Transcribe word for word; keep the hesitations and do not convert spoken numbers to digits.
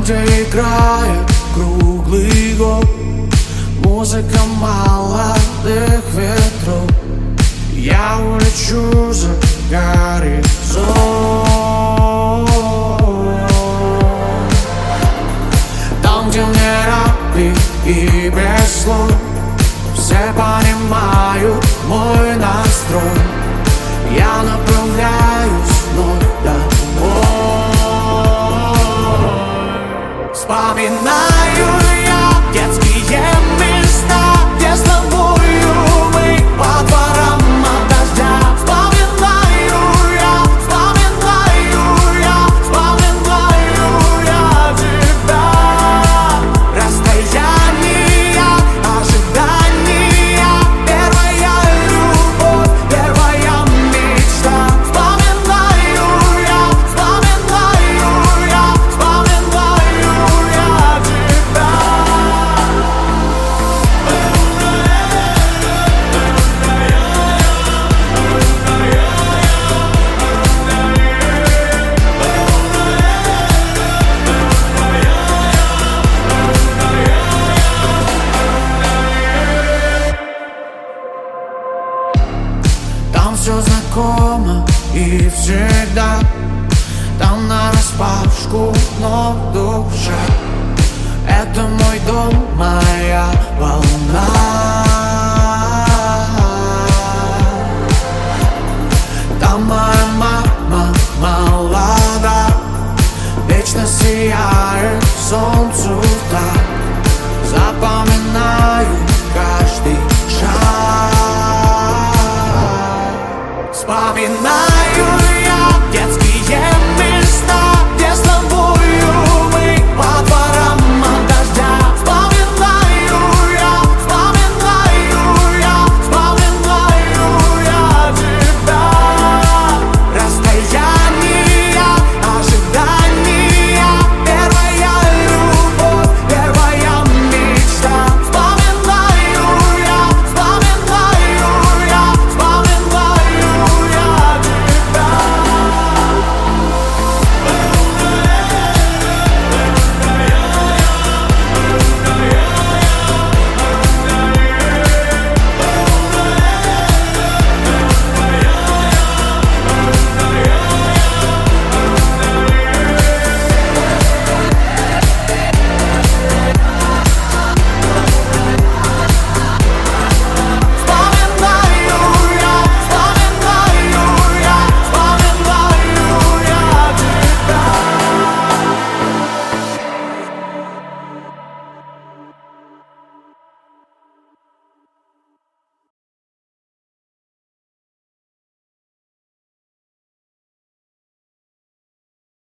где играет круглый год музыка молодых ветров. Я улечу за горизонт, там, где не рабы и без слов. Все понимают мой настрой. Я направляюсь вновь домой. Вспоминаю я детские места, где с тобою мы по дворам от дождя. Вспоминаю я, вспоминаю я, вспоминаю я тебя. Расстояние, ожидания, первая любовь, первая мечта. Вспоминаю я, вспоминаю я, вспоминаю я тебя. Там все знакомо и всегда, там нараспашку, но в душе. Это мой дом, моя волна. Там моя мама молода, вечно сияет солнце.